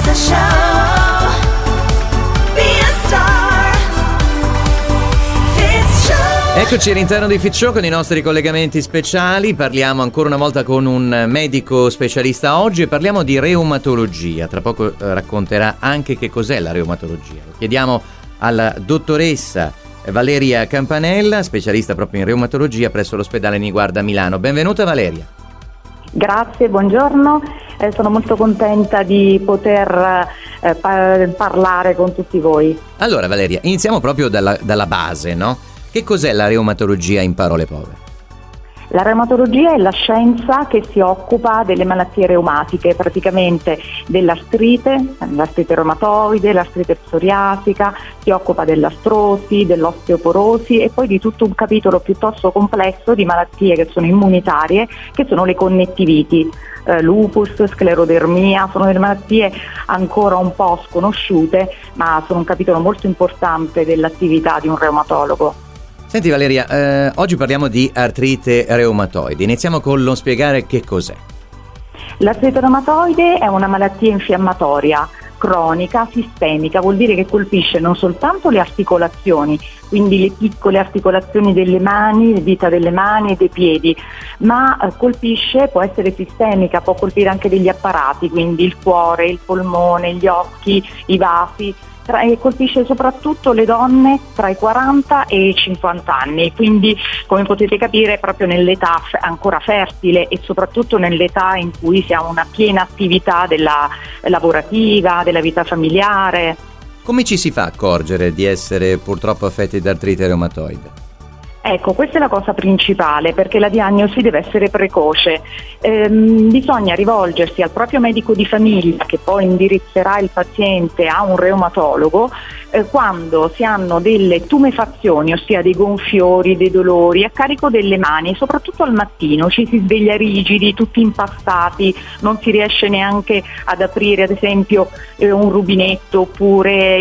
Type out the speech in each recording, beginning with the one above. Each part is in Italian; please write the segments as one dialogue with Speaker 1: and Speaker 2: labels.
Speaker 1: the show. Be a star. Fitz Show.
Speaker 2: Eccoci all'interno di Fitz Show con i nostri collegamenti speciali. Parliamo ancora una volta con un medico specialista oggi e parliamo di reumatologia. Tra poco racconterà anche che cos'è la reumatologia. Lo chiediamo alla dottoressa Valeria Campanella, specialista proprio in reumatologia presso l'ospedale Niguarda Milano. Benvenuta Valeria.
Speaker 3: Grazie, buongiorno. Sono molto contenta di poter parlare con tutti voi.
Speaker 2: Allora Valeria, iniziamo proprio dalla base, no? Che cos'è la reumatologia in parole povere?
Speaker 3: La reumatologia è la scienza che si occupa delle malattie reumatiche, praticamente dell'artrite reumatoide, l'artrite psoriasica, si occupa dell'artrosi, dell'osteoporosi e poi di tutto un capitolo piuttosto complesso di malattie che sono immunitarie, che sono le connettiviti, lupus, sclerodermia, sono delle malattie ancora un po' sconosciute, ma sono un capitolo molto importante dell'attività di un reumatologo.
Speaker 2: Senti Valeria, oggi parliamo di artrite reumatoide. Iniziamo con lo spiegare che cos'è.
Speaker 3: L'artrite reumatoide è una malattia infiammatoria, cronica, sistemica, vuol dire che colpisce non soltanto le articolazioni, quindi le piccole articolazioni delle mani, le dita delle mani e dei piedi, ma colpisce, può essere sistemica, può colpire anche degli apparati, quindi il cuore, il polmone, gli occhi, i vasi. E colpisce soprattutto le donne tra i 40 e i 50 anni, quindi come potete capire proprio nell'età ancora fertile e soprattutto nell'età in cui si ha una piena attività della lavorativa, della vita familiare.
Speaker 2: Come ci si fa a accorgere di essere purtroppo affetti da artrite reumatoide?
Speaker 3: Ecco, questa è la cosa principale, perché la diagnosi deve essere precoce. Bisogna rivolgersi al proprio medico di famiglia, che poi indirizzerà il paziente a un reumatologo, quando si hanno delle tumefazioni, ossia dei gonfiori, dei dolori a carico delle mani, soprattutto al mattino ci si sveglia rigidi, tutti impastati, non si riesce neanche ad aprire ad esempio un rubinetto oppure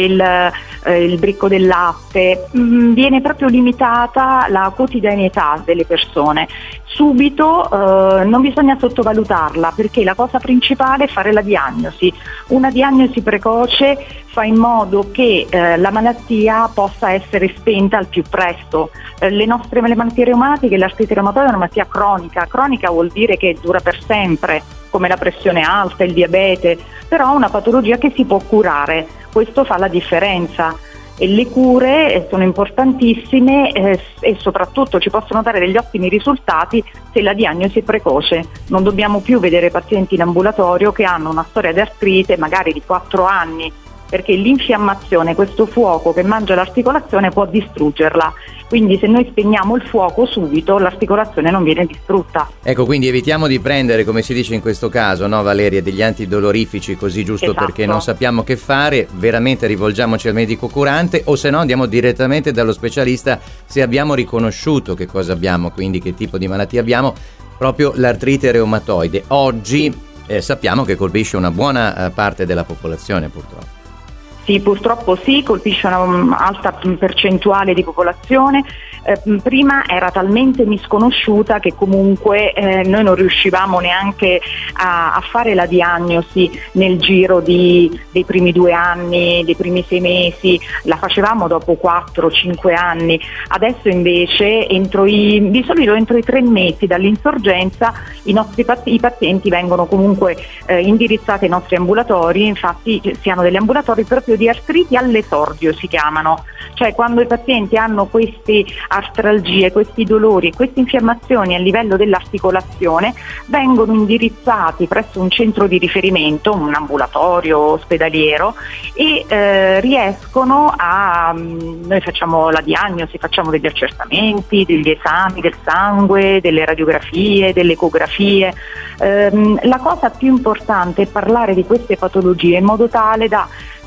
Speaker 3: il bricco del latte, viene proprio limitata la quotidianità delle persone. Subito non bisogna sottovalutarla, perché la cosa principale è fare la diagnosi. Una diagnosi precoce fa in modo che la malattia possa essere spenta al più presto. Le malattie reumatiche, l'artrite reumatoide è una malattia cronica. Cronica vuol dire che dura per sempre, come la pressione alta, il diabete, però è una patologia che si può curare. Questo fa la differenza. E le cure sono importantissime e soprattutto ci possono dare degli ottimi risultati se la diagnosi è precoce. Non dobbiamo più vedere pazienti in ambulatorio che hanno una storia di artrite magari di 4 anni, perché l'infiammazione, questo fuoco che mangia l'articolazione, può distruggerla. Quindi se noi spegniamo il fuoco subito, l'articolazione non viene distrutta.
Speaker 2: Ecco, quindi evitiamo di prendere, come si dice in questo caso, no Valeria, degli antidolorifici così giusto
Speaker 3: Esatto.
Speaker 2: Perché non sappiamo che fare, veramente rivolgiamoci al medico curante o se no andiamo direttamente dallo specialista se abbiamo riconosciuto che cosa abbiamo, quindi che tipo di malattia abbiamo, proprio l'artrite reumatoide. Oggi sappiamo che colpisce una buona parte della popolazione purtroppo.
Speaker 3: Sì, purtroppo sì, colpisce una alta percentuale di popolazione. Prima era talmente misconosciuta che comunque noi non riuscivamo neanche a fare la diagnosi nel giro dei primi 2 anni, dei primi 6 mesi, la facevamo dopo 4-5 anni. Adesso invece di solito entro i 3 mesi dall'insorgenza i pazienti vengono comunque indirizzati ai nostri ambulatori. Infatti si hanno degli ambulatori proprio di artriti all'esordio, si chiamano, cioè quando i pazienti hanno queste artralgie, questi dolori, queste infiammazioni a livello dell'articolazione, vengono indirizzati presso un centro di riferimento, un ambulatorio ospedaliero, e riescono noi facciamo la diagnosi, facciamo degli accertamenti, degli esami del sangue, delle radiografie, delle ecografie. La cosa più importante è parlare di queste patologie in modo tale da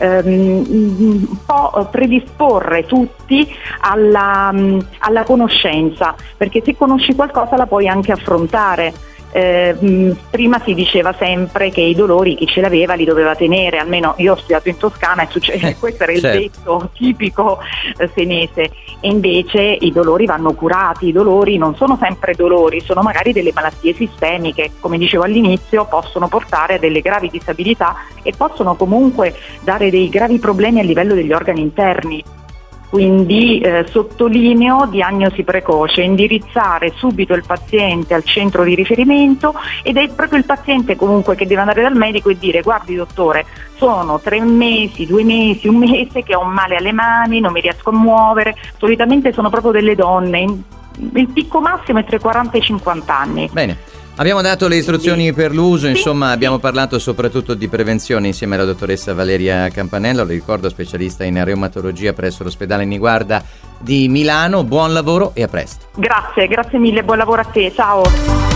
Speaker 3: un po' predisporre tutti alla conoscenza, perché se conosci qualcosa la puoi anche affrontare. Prima si diceva sempre che i dolori chi ce l'aveva li doveva tenere, almeno io ho studiato in Toscana e questo era il detto tipico senese, e invece i dolori vanno curati. I dolori non sono sempre dolori, sono magari delle malattie sistemiche, come dicevo all'inizio, possono portare a delle gravi disabilità e possono comunque dare dei gravi problemi a livello degli organi interni. Quindi sottolineo diagnosi precoce, indirizzare subito il paziente al centro di riferimento, ed è proprio il paziente comunque che deve andare dal medico e dire: guardi dottore, sono 3 mesi, 2 mesi, 1 mese che ho un male alle mani, non mi riesco a muovere. Solitamente sono proprio delle donne, il picco massimo è tra i 40 e i 50 anni.
Speaker 2: Bene. Abbiamo dato le istruzioni per l'uso, insomma abbiamo parlato soprattutto di prevenzione insieme alla dottoressa Valeria Campanello, lo ricordo, specialista in reumatologia presso l'ospedale Niguarda di Milano. Buon lavoro e a presto.
Speaker 3: Grazie mille, buon lavoro a te, ciao.